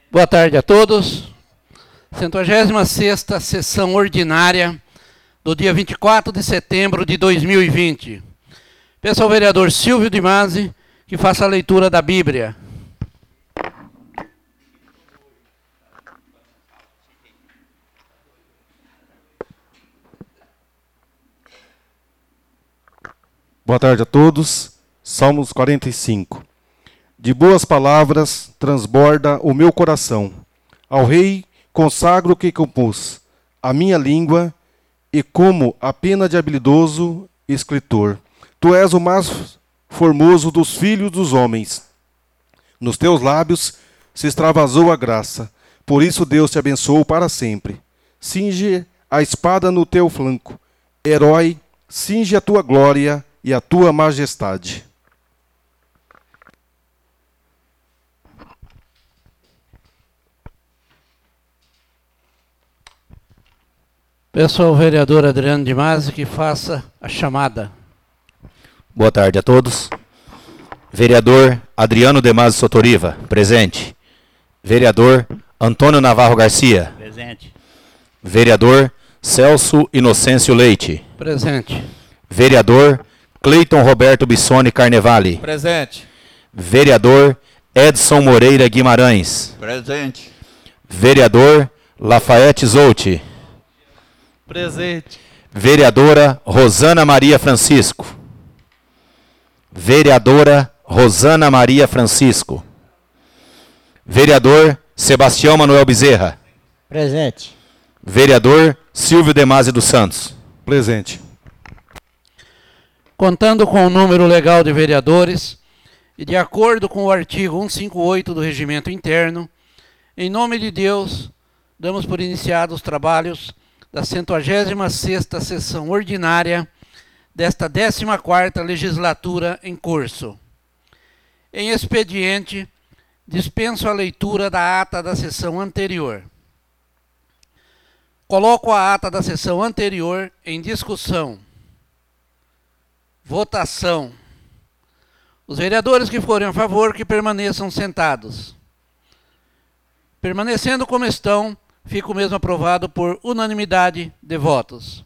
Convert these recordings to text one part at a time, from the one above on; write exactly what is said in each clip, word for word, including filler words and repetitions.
Boa tarde a todos. centuagésima sexta sessão ordinária do dia vinte e quatro de setembro de dois mil e vinte. Peço ao vereador Silvio de Masi que faça a leitura da Bíblia. Boa tarde a todos. Salmos quarenta e cinco. De boas palavras transborda o meu coração. Ao rei consagro o que compus, a minha língua, e como a pena de habilidoso escritor. Tu és o mais formoso dos filhos dos homens. Nos teus lábios se extravasou a graça. Por isso Deus te abençoou para sempre. Cinge a espada no teu flanco. Herói, cinge a tua glória e a tua majestade. Peço ao vereador Adriano de Masi que faça a chamada. Boa tarde a todos. Vereador Adriano de Masi Sotoriva, presente. Vereador Antônio Navarro Garcia. Presente. Vereador Celso Inocêncio Leite. Presente. Vereador Cleiton Roberto Bissoni Carnevale. Presente. Vereador Edson Moreira Guimarães. Presente. Vereador Lafayette Zouti. Presente. Vereadora Rosana Maria Francisco. Vereadora Rosana Maria Francisco. Vereador Sebastião Manuel Bezerra. Presente. Vereador Silvio de Masi dos Santos. Presente. Contando com o número legal de vereadores e de acordo com o artigo cento e cinquenta e oito do Regimento Interno, em nome de Deus, damos por iniciados os trabalhos da centuagésima sexta sessão ordinária desta décima quarta legislatura em curso. Em expediente, dispenso a leitura da ata da sessão anterior. Coloco a ata da sessão anterior em discussão. Votação. Os vereadores que forem a favor, que permaneçam sentados. Permanecendo como estão, fica o mesmo aprovado por unanimidade de votos.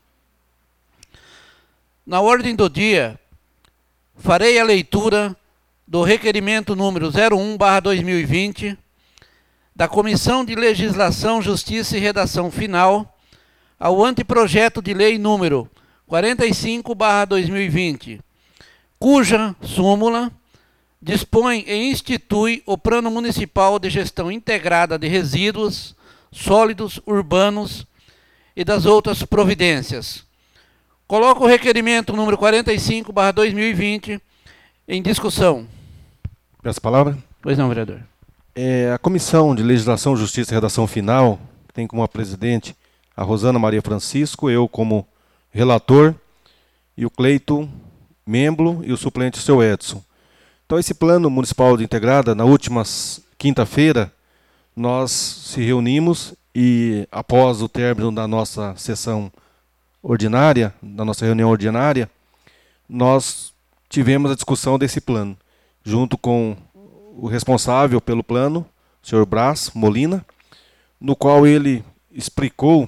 Na ordem do dia, farei a leitura do requerimento número zero um barra dois mil e vinte da Comissão de Legislação, Justiça e Redação Final ao anteprojeto de lei número quarenta e cinco barra dois mil e vinte, cuja súmula dispõe e institui o Plano Municipal de Gestão Integrada de Resíduos Sólidos Urbanos e das outras providências. Coloco o requerimento número quarenta e cinco barra dois mil e vinte em discussão. Peço a palavra. Pois não, vereador. É, a Comissão de Legislação, Justiça e Redação Final, que tem como presidente a Rosana Maria Francisco, eu como relator, e o Cleiton, membro, e o suplente, o seu Edson. Então, esse Plano Municipal de Integrada, na última quinta-feira, nós se reunimos e, após o término da nossa sessão ordinária, da nossa reunião ordinária, nós tivemos a discussão desse plano, junto com o responsável pelo plano, o senhor Brás Molina, no qual ele explicou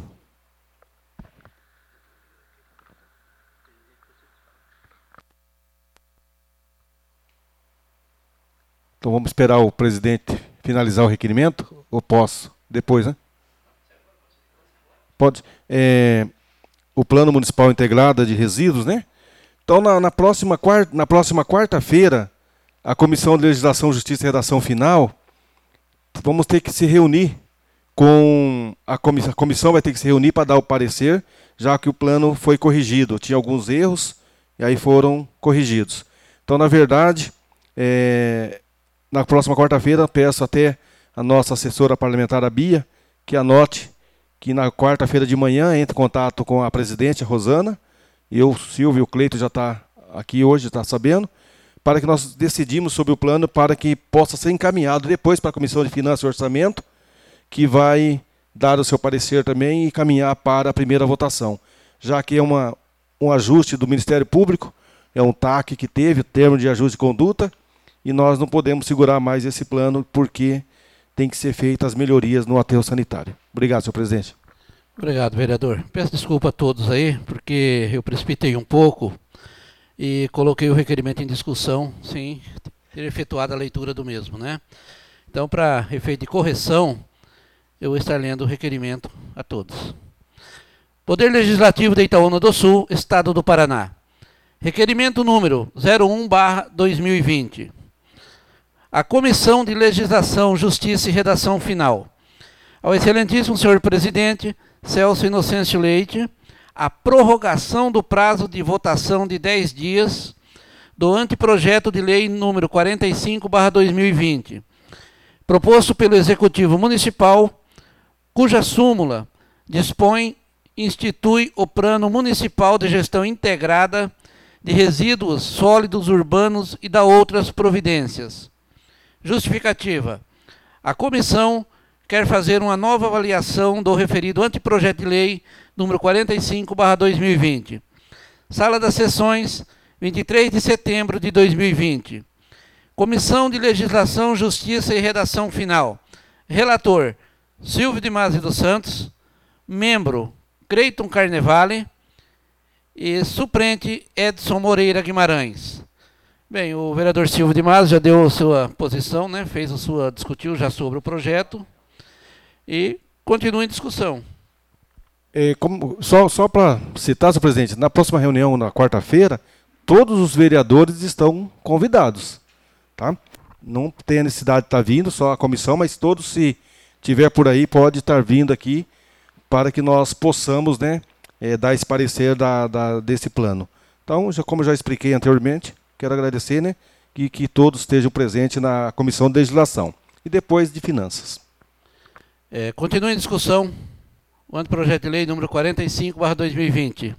Então vamos esperar o presidente finalizar o requerimento? Ou posso? Depois, né? Pode. É, o Plano Municipal Integrado de Resíduos, né? Então, na, na próxima quarta, na próxima quarta-feira, a Comissão de Legislação, Justiça e Redação Final, vamos ter que se reunir com... A comissão, a comissão vai ter que se reunir para dar o parecer, já que o plano foi corrigido. Tinha alguns erros, e aí foram corrigidos. Então, na verdade... É, na próxima quarta-feira, peço até a nossa assessora parlamentar, a Bia, que anote que na quarta-feira de manhã entre em contato com a presidente, a Rosana, e eu, Silvio, e o Cleiton já está aqui hoje, está sabendo, para que nós decidimos sobre o plano para que possa ser encaminhado depois para a Comissão de Finanças e Orçamento, que vai dar o seu parecer também e caminhar para a primeira votação. Já que é uma, um ajuste do Ministério Público, é um T A C que teve, termo de ajuste de conduta, e nós não podemos segurar mais esse plano porque tem que ser feitas as melhorias no aterro sanitário. Obrigado, senhor presidente. Obrigado, vereador. Peço desculpa a todos aí, porque eu precipitei um pouco e coloquei o requerimento em discussão sem ter efetuado a leitura do mesmo, né? Então, para efeito de correção, eu vou estar lendo o requerimento a todos. Poder Legislativo de Itaúna do Sul, Estado do Paraná. Requerimento número zero um barra dois mil e vinte. A Comissão de Legislação, Justiça e Redação Final. Ao excelentíssimo senhor presidente, Celso Inocêncio Leite, a prorrogação do prazo de votação de dez dias do anteprojeto de lei número quarenta e cinco barra dois mil e vinte, proposto pelo Executivo Municipal, cuja súmula dispõe, institui o Plano Municipal de Gestão Integrada de Resíduos Sólidos Urbanos e da outras providências. Justificativa. A comissão quer fazer uma nova avaliação do referido anteprojeto de lei número quarenta e cinco barra dois mil e vinte. Sala das Sessões, vinte e três de setembro de dois mil e vinte. Comissão de Legislação, Justiça e Redação Final. Relator, Silvio de Masi dos Santos. Membro, Creiton Carnevale. E suplente, Edson Moreira Guimarães. Bem, o vereador Silvio de Masi já deu a sua posição, né? Fez a sua, discutiu já sobre o projeto. E continua em discussão. É, como, só só para citar, senhor presidente, na próxima reunião, na quarta-feira, todos os vereadores estão convidados. Tá? Não tem a necessidade de estar vindo, só a comissão, mas todos, se tiver por aí, pode estar vindo aqui para que nós possamos, né, é, dar esse parecer da, da, desse plano. Então, já, como eu já expliquei anteriormente, quero agradecer, né, que, que todos estejam presentes na Comissão de Legislação e depois de Finanças. É, continua em discussão o anteprojeto de lei número quarenta e cinco barra dois mil e vinte.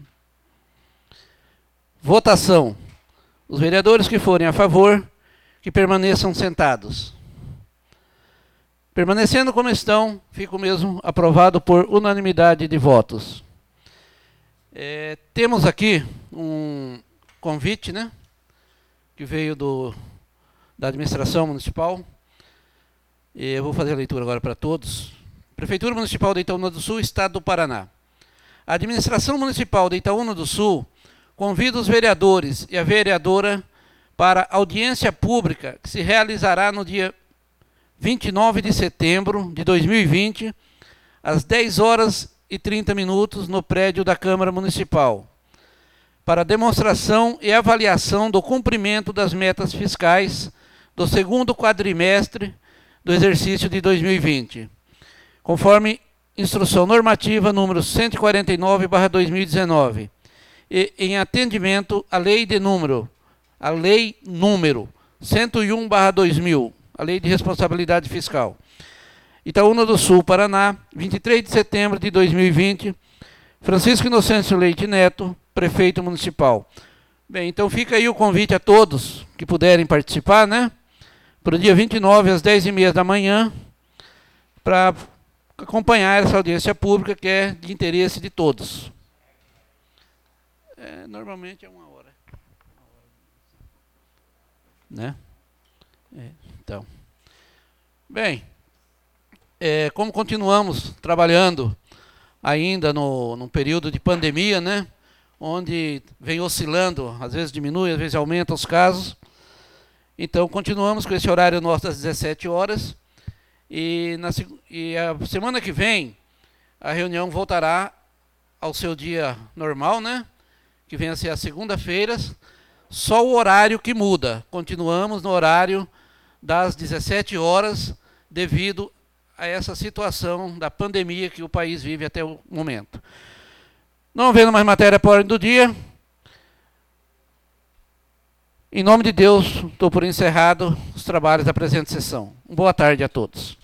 Votação. Os vereadores que forem a favor, que permaneçam sentados. Permanecendo como estão, fica o mesmo aprovado por unanimidade de votos. É, temos aqui um convite, né, que veio do, da administração municipal. E eu vou fazer a leitura agora para todos. Prefeitura Municipal de Itaúna do Sul, Estado do Paraná. A administração municipal de Itaúna do Sul convida os vereadores e a vereadora para audiência pública que se realizará no dia vinte e nove de setembro de dois mil e vinte, às dez horas e trinta minutos, no prédio da Câmara Municipal, para demonstração e avaliação do cumprimento das metas fiscais do segundo quadrimestre do exercício de dois mil e vinte, conforme instrução normativa número cento e quarenta e nove barra dois mil e dezenove, e em atendimento à lei de número, a lei número cento e um barra dois mil, a lei de responsabilidade fiscal. Itaúna do Sul, Paraná, vinte e três de setembro de dois mil e vinte, Francisco Inocêncio Leite Neto, prefeito municipal. Bem, então fica aí o convite a todos que puderem participar, né? Para o dia vinte e nove, às dez e meia da manhã, para acompanhar essa audiência pública que é de interesse de todos. É, normalmente é uma hora. Né? É, então. Bem, é, como continuamos trabalhando ainda no, no período de pandemia, né? Onde vem oscilando, às vezes diminui, às vezes aumenta os casos. Então, continuamos com esse horário nosso das dezessete horas. E, na, e a semana que vem, a reunião voltará ao seu dia normal, né? Que vem a ser as segunda-feiras. Só o horário que muda. Continuamos no horário das dezessete horas, devido a essa situação da pandemia que o país vive até o momento. Não havendo mais matéria para a ordem do dia, em nome de Deus, estou por encerrado os trabalhos da presente sessão. Boa tarde a todos.